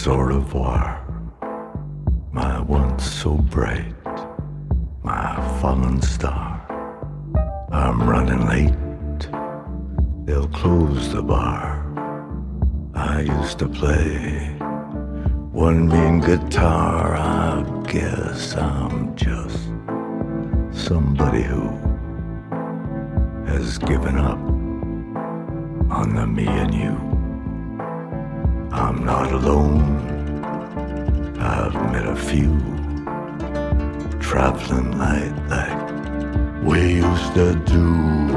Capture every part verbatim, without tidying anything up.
au revoir, my once so bright, my fallen star. I'm running late, they'll close the bar. I used to play one mean guitar. I guess I'm just somebody who has given up on the me and you. I'm not alone, I've met a few traveling light like we used to do.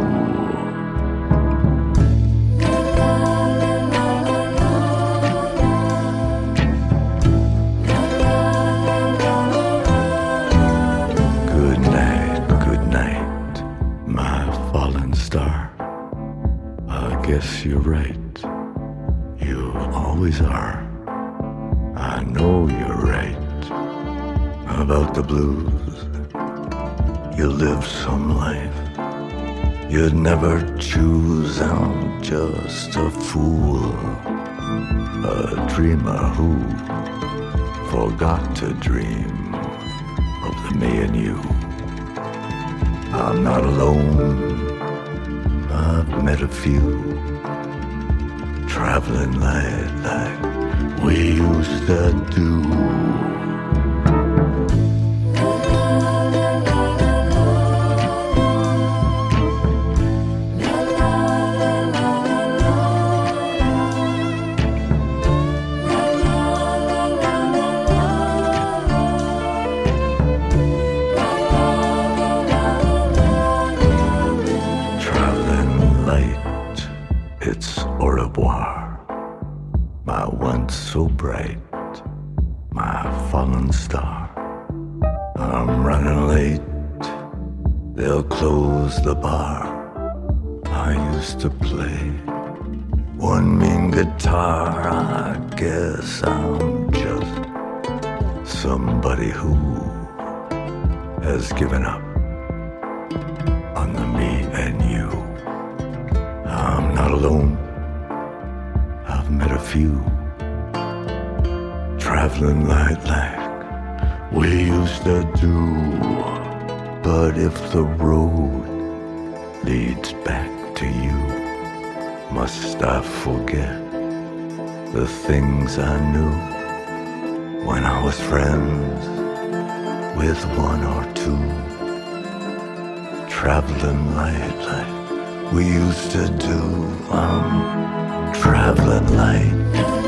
Good night, good night, my fallen star. I guess you're right, you always are. I know you're right about the blues. You live some life you'd never choose. I'm just a fool, a dreamer who forgot to dream of the me and you. I'm not alone, I've met a few traveling light like we used to do. It's au revoir, my once so bright, my fallen star. I'm running late, they'll close the bar. I used to play one mean guitar. I guess I'm just somebody who has given up on the me and you. I'm not alone, I've met a few traveling light like we used to do. But if the road leads back to you, must I forget the things I knew when I was friends with one or two? Traveling light like we used to do. I'm traveling light.